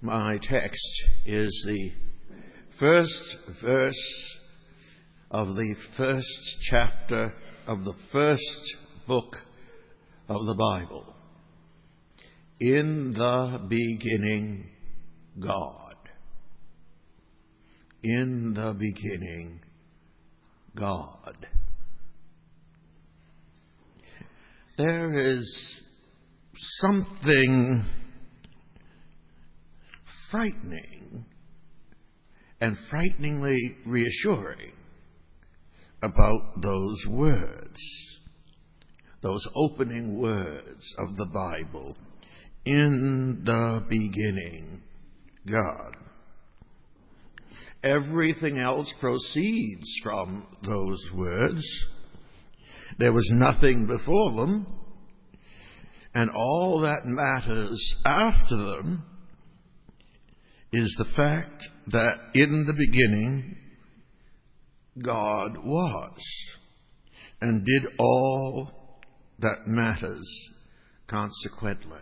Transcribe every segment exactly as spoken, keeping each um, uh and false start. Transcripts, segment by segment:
My text is the first verse of the first chapter of the first book of the Bible. In the beginning, God. In the beginning, God. There is something frightening and frighteningly reassuring about those words, those opening words of the Bible. In the beginning, God. Everything else proceeds from those words. There was nothing before them, and all that matters after them is the fact that in the beginning, God was and did all that matters consequently.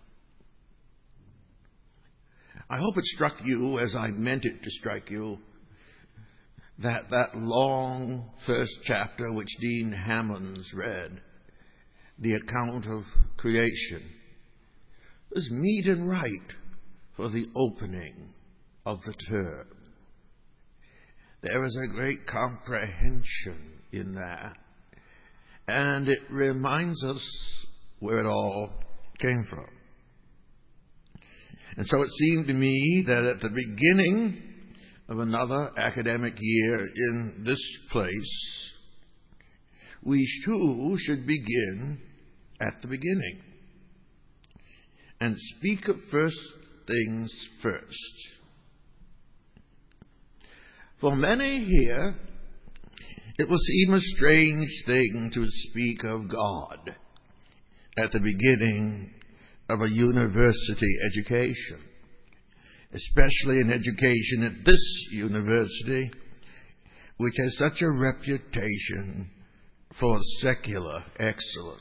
I hope it struck you, as I meant it to strike you, that that long first chapter which Dean Hammonds read, the account of creation, is meet and right for the opening of the term. There is a great comprehension in that, and it reminds us where it all came from. And so it seemed to me that at the beginning of another academic year in this place, we too should begin at the beginning and speak of first things first. For many here, it will seem a strange thing to speak of God at the beginning of a university education, especially an education at this university, which has such a reputation for secular excellence.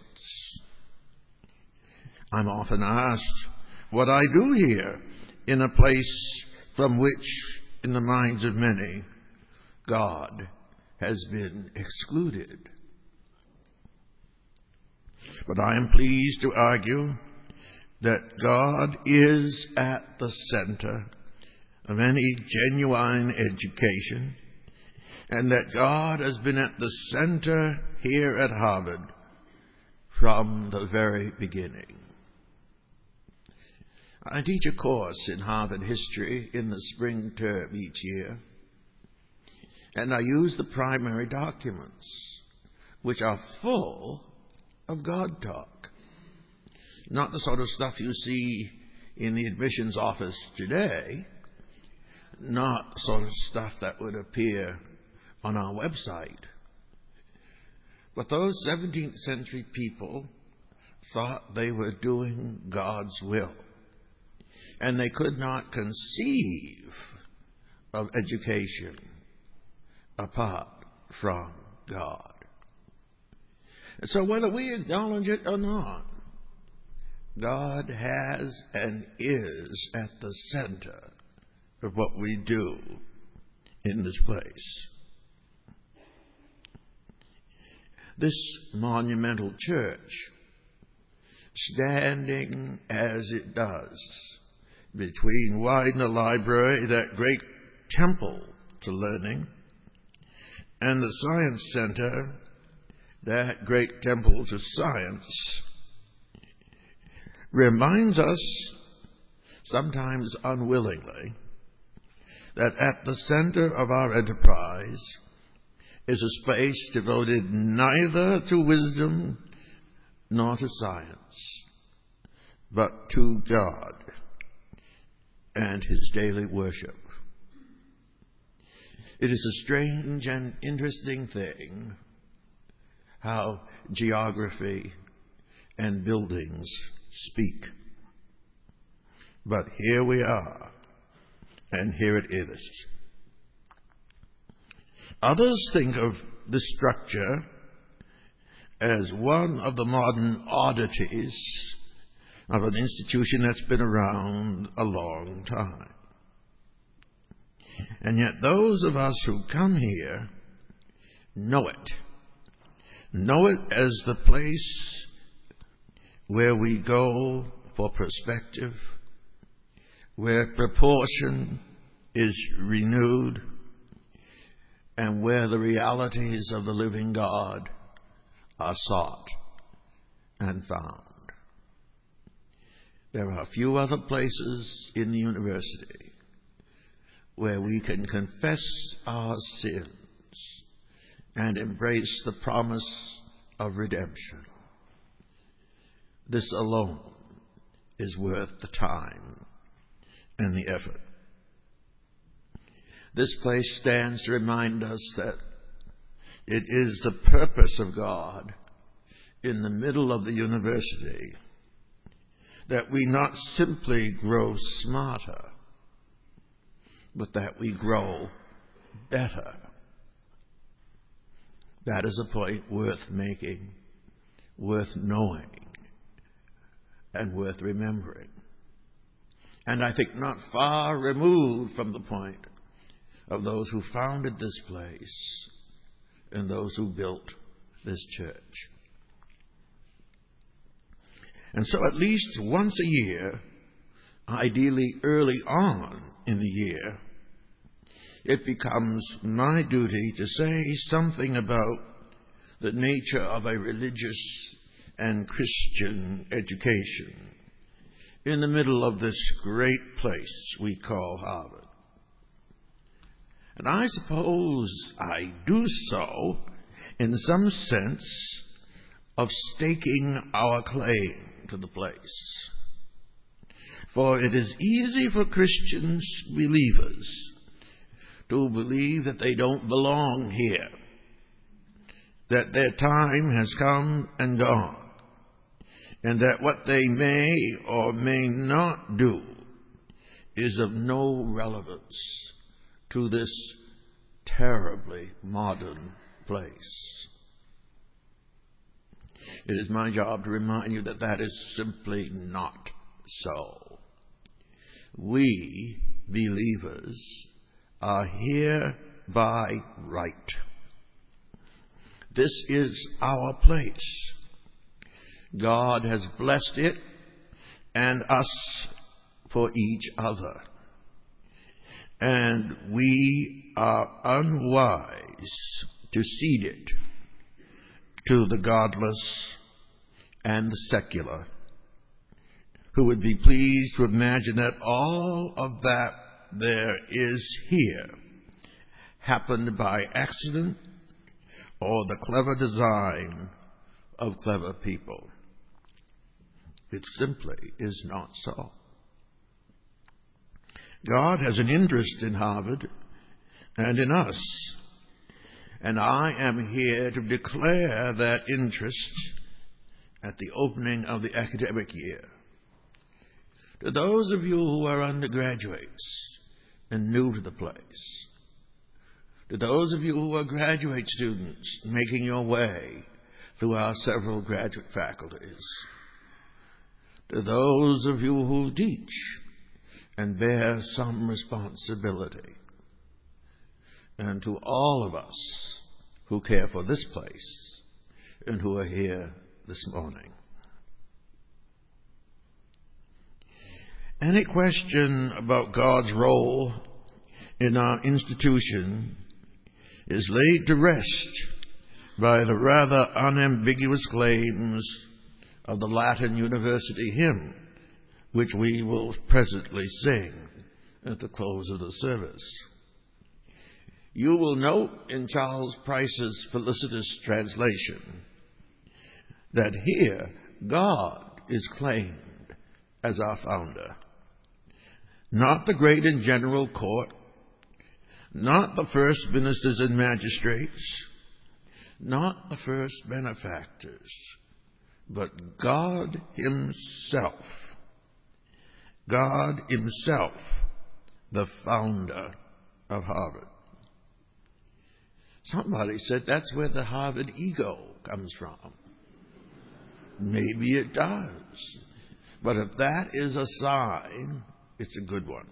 I'm often asked what I do here in a place from which, in the minds of many, God has been excluded. But I am pleased to argue that God is at the center of any genuine education, and that God has been at the center here at Harvard from the very beginning. I teach a course in Harvard history in the spring term each year, and I use the primary documents, which are full of God talk. Not the sort of stuff you see in the admissions office today, not sort of stuff that would appear on our website. But those seventeenth century people thought they were doing God's will, and they could not conceive of education apart from God. And so whether we acknowledge it or not, God has and is at the center of what we do in this place. This monumental church, standing as it does between Widener Library, that great temple to learning, and the Science Center, that great temple to science, reminds us, sometimes unwillingly, that at the center of our enterprise is a space devoted neither to wisdom nor to science, but to God and His daily worship. It is a strange and interesting thing how geography and buildings speak. But here we are, and here it is. Others think of this structure as one of the modern oddities of an institution that's been around a long time. And yet those of us who come here know it. Know it as the place where we go for perspective, where proportion is renewed, and where the realities of the living God are sought and found. There are a few other places in the university where we can confess our sins and embrace the promise of redemption. This alone is worth the time and the effort. This place stands to remind us that it is the purpose of God in the middle of the university that we not simply grow smarter, but that we grow better. That is a point worth making, worth knowing, and worth remembering. And I think not far removed from the point of those who founded this place and those who built this church. And so at least once a year, ideally early on in the year, it becomes my duty to say something about the nature of a religious and Christian education in the middle of this great place we call Harvard. And I suppose I do so in some sense of staking our claim to the place. For it is easy for Christian believers to believe that they don't belong here, that their time has come and gone, and that what they may or may not do is of no relevance to this terribly modern place. It is my job to remind you that that is simply not so. We, believers, are here by right. This is our place. God has blessed it and us for each other. And we are unwise to cede it to the godless and the secular, who would be pleased to imagine that all of that there is here happened by accident or the clever design of clever people. It simply is not so. God has an interest in Harvard and in us, and I am here to declare that interest at the opening of the academic year. To those of you who are undergraduates and new to the place, to those of you who are graduate students making your way through our several graduate faculties, to those of you who teach and bear some responsibility, and to all of us who care for this place and who are here this morning. Any question about God's role in our institution is laid to rest by the rather unambiguous claims of the Latin University hymn, which we will presently sing at the close of the service. You will note in Charles Price's felicitous translation that here God is claimed as our founder. Not the great and general court, not the first ministers and magistrates, not the first benefactors, but God Himself. God Himself, the founder of Harvard. Somebody said that's where the Harvard ego comes from. Maybe it does. But if that is a sign, it's a good one.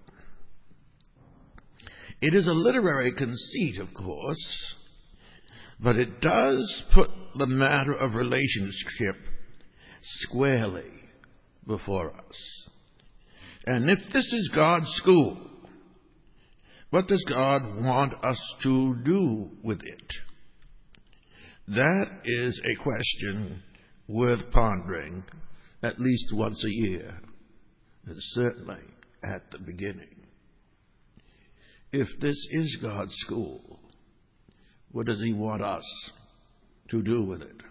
It is a literary conceit, of course, but it does put the matter of relationship squarely before us. And if this is God's school, what does God want us to do with it? That is a question worth pondering at least once a year, and certainly at the beginning. If this is God's school, what does He want us to do with it?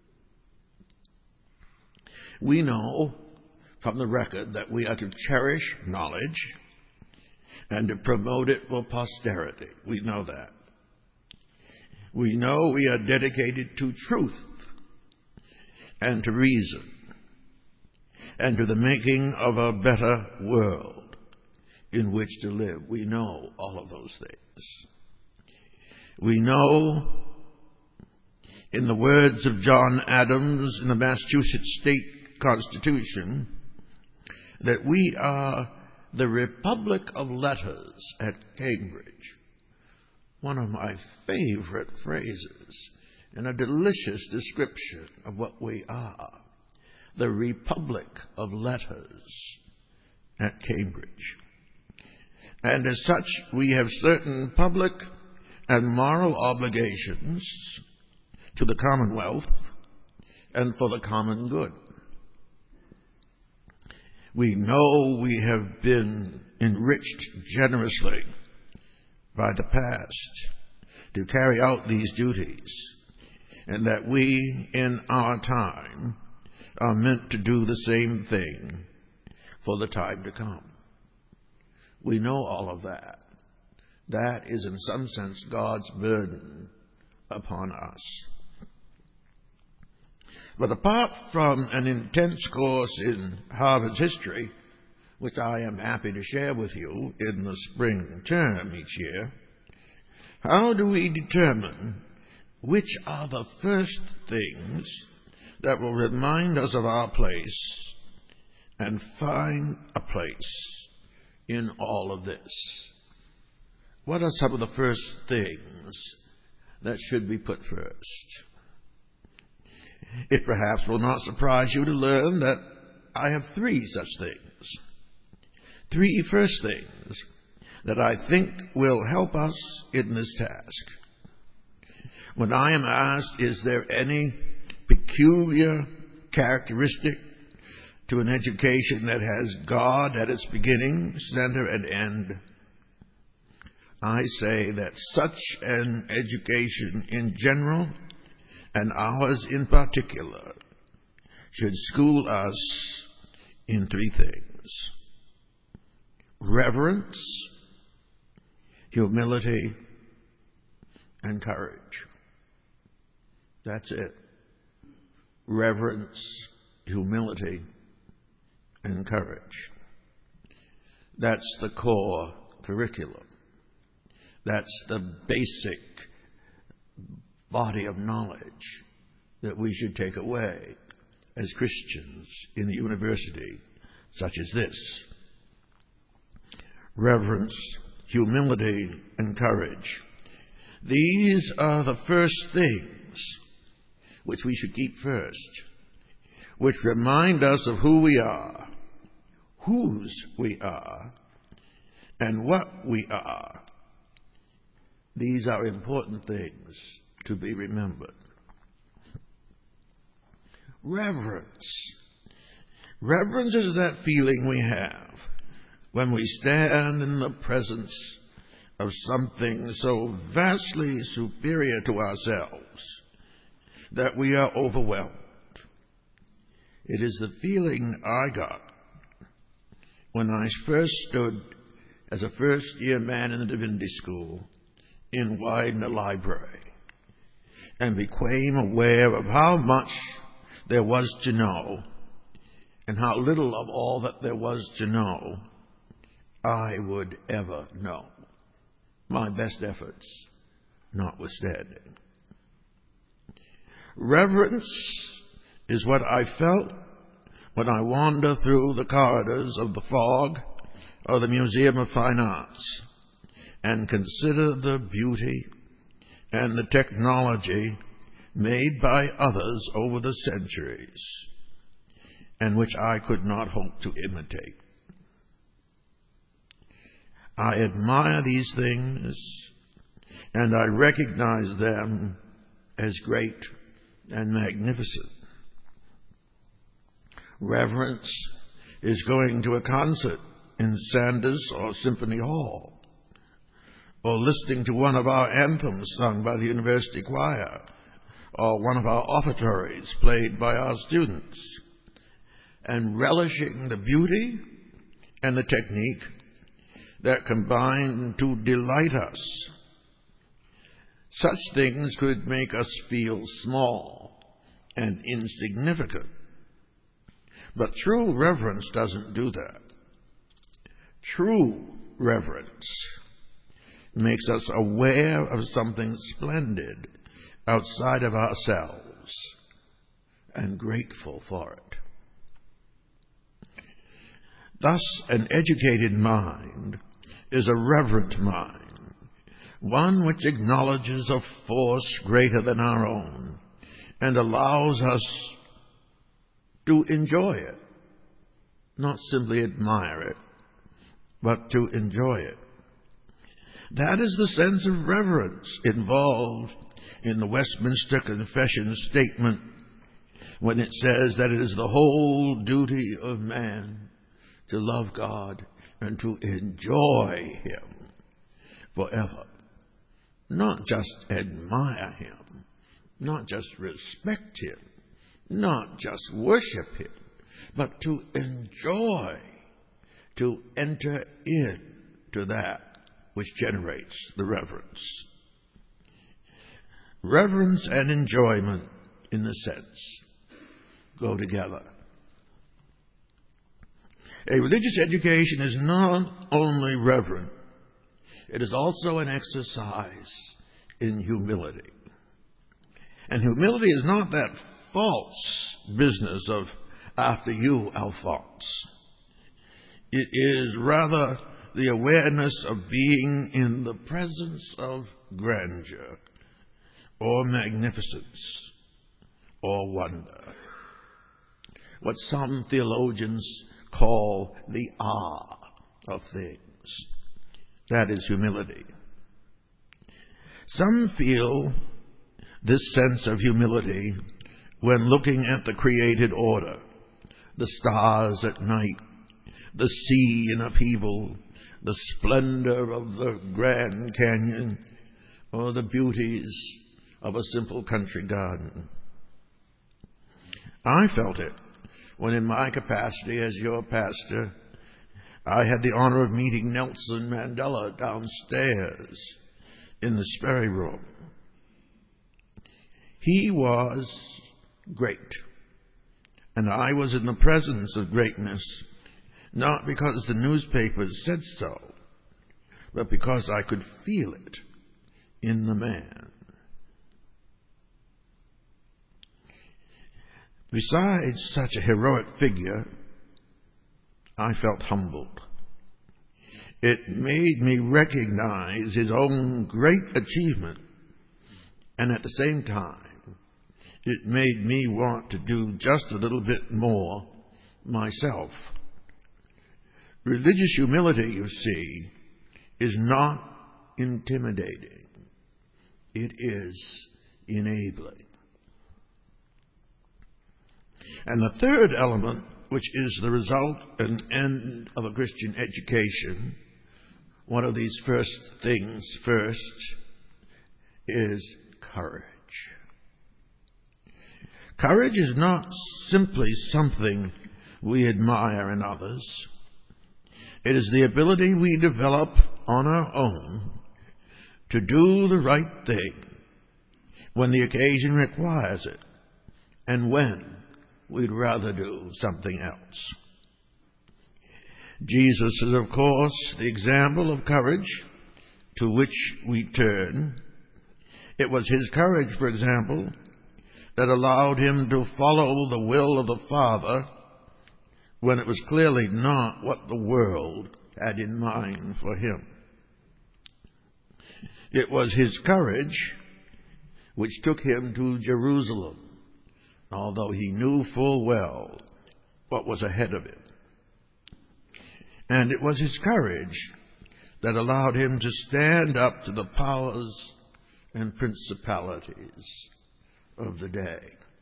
We know from the record that we are to cherish knowledge and to promote it for posterity. We know that. We know we are dedicated to truth and to reason and to the making of a better world in which to live. We know all of those things. We know, in the words of John Adams in the Massachusetts State Constitution, that we are the Republic of Letters at Cambridge. One of my favorite phrases and a delicious description of what we are. The Republic of Letters at Cambridge. And as such, we have certain public and moral obligations to the Commonwealth and for the common good. We know we have been enriched generously by the past to carry out these duties, and that we, in our time, are meant to do the same thing for the time to come. We know all of that. That is, in some sense, God's burden upon us. But apart from an intense course in Harvard's history, which I am happy to share with you in the spring term each year, how do we determine which are the first things that will remind us of our place and find a place in all of this? What are some of the first things that should be put first? It perhaps will not surprise you to learn that I have three such things. Three first things that I think will help us in this task. When I am asked, is there any peculiar characteristic to an education that has God at its beginning, center, and end, I say that such an education in general, and ours in particular, should school us in three things: reverence, humility, and courage. That's it. Reverence, humility, and courage. That's the core curriculum. That's the basic body of knowledge that we should take away as Christians in a university such as this. Reverence, humility, and courage. These are the first things which we should keep first, which remind us of who we are, whose we are, and what we are. These are important things to be remembered. Reverence. Reverence is that feeling we have when we stand in the presence of something so vastly superior to ourselves that we are overwhelmed. It is the feeling I got when I first stood as a first-year man in the divinity school in Widener Library and became aware of how much there was to know and how little of all that there was to know I would ever know, my best efforts notwithstanding. Reverence is what I felt when I wander through the corridors of the Fogg or the Museum of Fine Arts and consider the beauty and the technology made by others over the centuries, and which I could not hope to imitate. I admire these things, and I recognize them as great and magnificent. Reverence is going to a concert in Sanders or Symphony Hall, or listening to one of our anthems sung by the university choir, or one of our offertories played by our students, and relishing the beauty and the technique that combine to delight us. Such things could make us feel small and insignificant. But true reverence doesn't do that. True reverence makes us aware of something splendid outside of ourselves and grateful for it. Thus, an educated mind is a reverent mind, one which acknowledges a force greater than our own and allows us to enjoy it, not simply admire it, but to enjoy it. That is the sense of reverence involved in the Westminster Confession statement when it says that it is the whole duty of man to love God and to enjoy Him forever. Not just admire Him, not just respect Him, not just worship Him, but to enjoy, to enter into that which generates the reverence. Reverence and enjoyment, in a sense, go together. A religious education is not only reverent, it is also an exercise in humility. And humility is not that false business of after you, Alphonse. It is rather the awareness of being in the presence of grandeur or magnificence or wonder. What some theologians call the awe of things. That is humility. Some feel this sense of humility when looking at the created order, the stars at night, the sea in upheaval, the splendor of the Grand Canyon, or the beauties of a simple country garden. I felt it when, in my capacity as your pastor, I had the honor of meeting Nelson Mandela downstairs in the Sperry Room. He was great, and I was in the presence of greatness, not because the newspapers said so, but because I could feel it in the man. Besides such a heroic figure, I felt humbled. It made me recognize his own great achievement, and at the same time, it made me want to do just a little bit more myself. Religious humility, you see, is not intimidating. It is enabling. And the third element, which is the result and end of a Christian education, one of these first things first, is courage. Courage is not simply something we admire in others. It is the ability we develop on our own to do the right thing when the occasion requires it, and when we'd rather do something else. Jesus is, of course, the example of courage to which we turn. It was his courage, for example, that allowed him to follow the will of the Father when it was clearly not what the world had in mind for him. It was his courage which took him to Jerusalem, although he knew full well what was ahead of him. And it was his courage that allowed him to stand up to the powers and principalities of the day.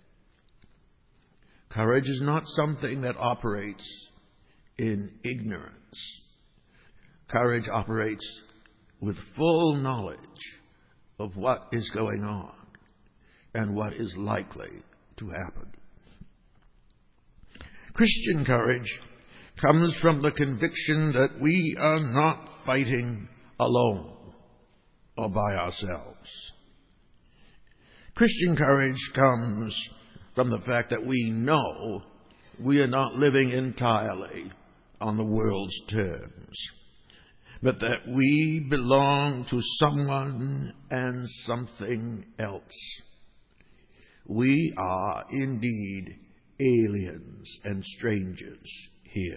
Courage is not something that operates in ignorance. Courage operates with full knowledge of what is going on and what is likely to happen. Christian courage comes from the conviction that we are not fighting alone or by ourselves. Christian courage comes from the fact that we know we are not living entirely on the world's terms, but that we belong to someone and something else. We are indeed aliens and strangers here.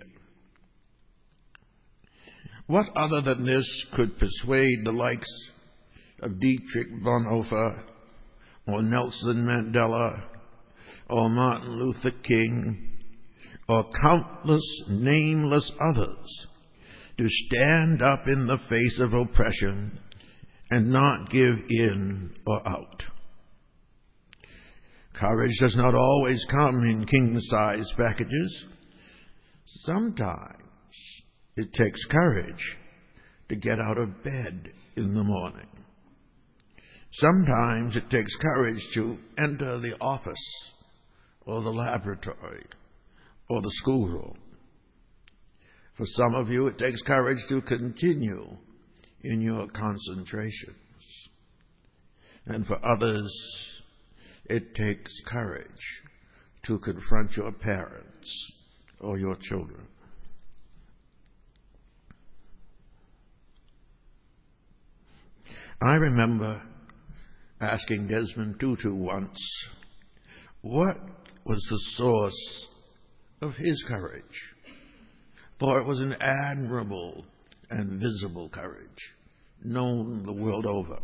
What other than this could persuade the likes of Dietrich Bonhoeffer or Nelson Mandela or Martin Luther King or countless nameless others to stand up in the face of oppression and not give in or out? Courage does not always come in king-size packages. Sometimes it takes courage to get out of bed in the morning. Sometimes it takes courage to enter the office or the laboratory or the schoolroom. For some of you, it takes courage to continue in your concentrations. And for others, it takes courage to confront your parents or your children. I remember asking Desmond Tutu once what was the source of his courage, for it was an admirable and visible courage, known the world over.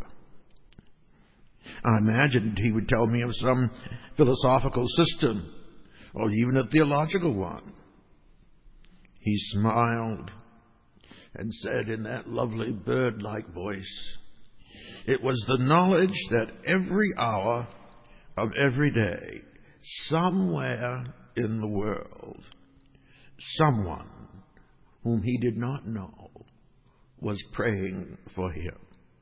I imagined he would tell me of some philosophical system, or even a theological one. He smiled and said in that lovely bird-like voice, it was the knowledge that every hour of every day, somewhere in the world, someone whom he did not know was praying for him.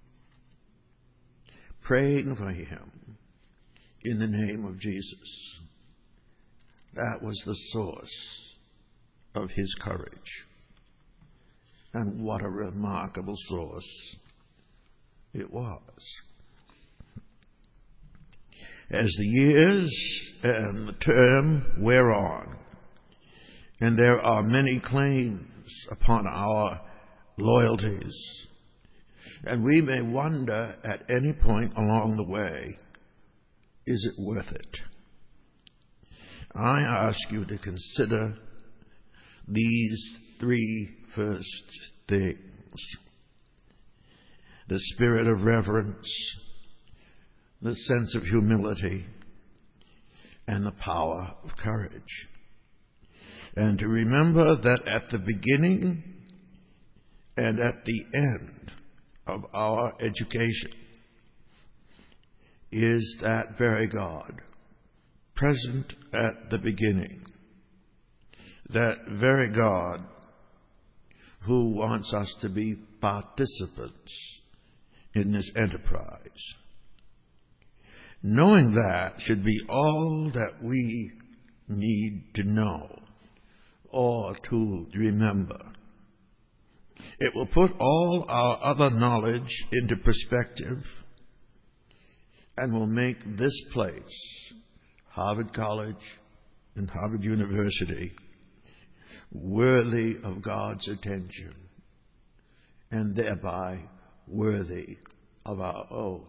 Praying for him in the name of Jesus. That was the source of his courage. And what a remarkable source it was. As the years and the term wear on, and there are many claims upon our loyalties, and we may wonder at any point along the way, is it worth it? I ask you to consider these three first things: the spirit of reverence, the sense of humility, and the power of courage. And to remember that at the beginning and at the end of our education is that very God, present at the beginning, that very God who wants us to be participants in this enterprise. Knowing that should be all that we need to know or to remember. It will put all our other knowledge into perspective and will make this place, Harvard College and Harvard University, worthy of God's attention and thereby worthy of our own.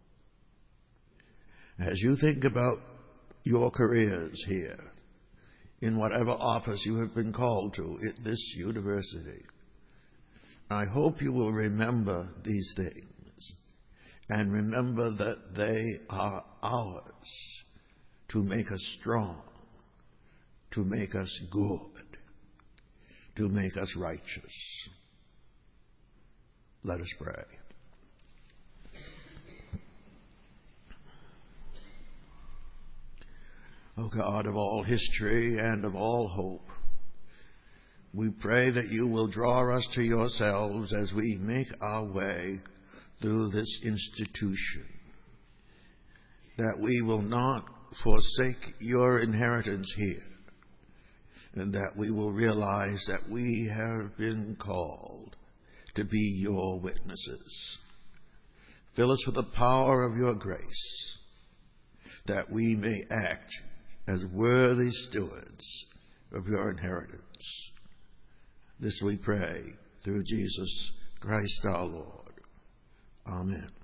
As you think about your careers here, in whatever office you have been called to at this university. I hope you will remember these things and remember that they are ours to make us strong, to make us good, to make us righteous. Let us pray. O God of all history and of all hope, we pray that you will draw us to yourselves as we make our way through this institution, that we will not forsake your inheritance here, and that we will realize that we have been called to be your witnesses. Fill us with the power of your grace, that we may act as worthy stewards of your inheritance. This we pray through Jesus Christ our Lord. Amen.